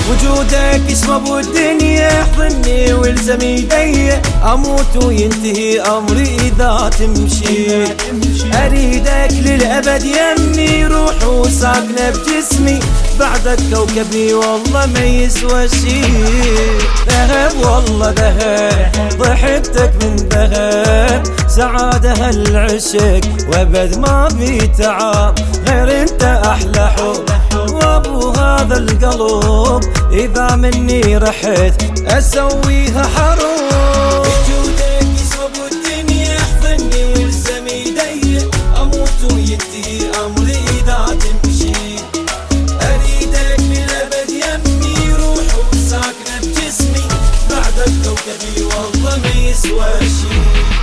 وجودك يسوى بالدنيا، احضني والزم يدي، اموت وينتهي امري اذا تمشي. اريدك للابد يمي، روح وساكنه بجسمي، بعدك كوكبي والله ما يسوى شي. ذهب والله ذهب، ضحكتك من ذهب، سعادة هالعشق وابد ما في تعب، غير انت احلى حب وابو هذا القلب، اذا مني رحت اسويها حروب. وجودك يسوى بالدنيا، احضني والزم يدي، اموت وينتهي امري اذا تمشي. اريدك للابد يمي، روح وساكنه بجسمي، بعدك كوكبي والله ما يسوى شي.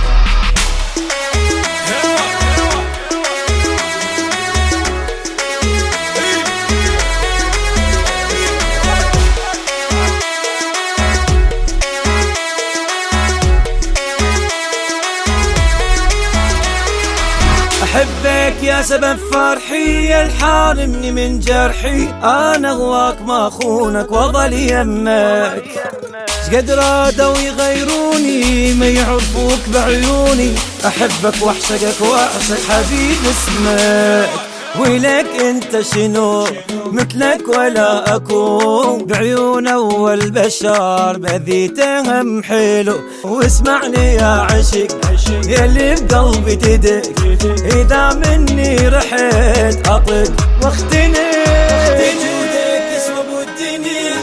أحبك يا سبب فرحي، الحارمني من جرحي، أنا غواك ما أخونك وظل يمك. شقد رادوا يغيروني ما يعرفوك بعيوني، أحبك واعشقك واعشق حبيب اسمك. ولك انت شنو مثلك ولا اكون، بعيون اول بشر بذيته هم حلو. واسمعني يا عشق يلي بقلبي تدق، اذا مني رحت اطق واختنق. وجودك يسوى بالدنيا،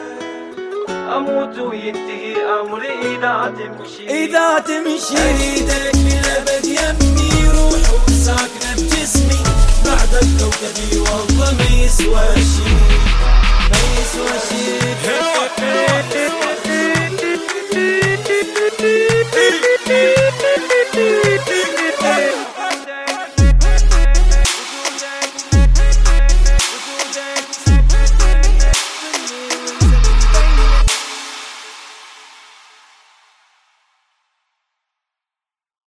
اموت وينتهي امري اذا تمشي. اذا تمشي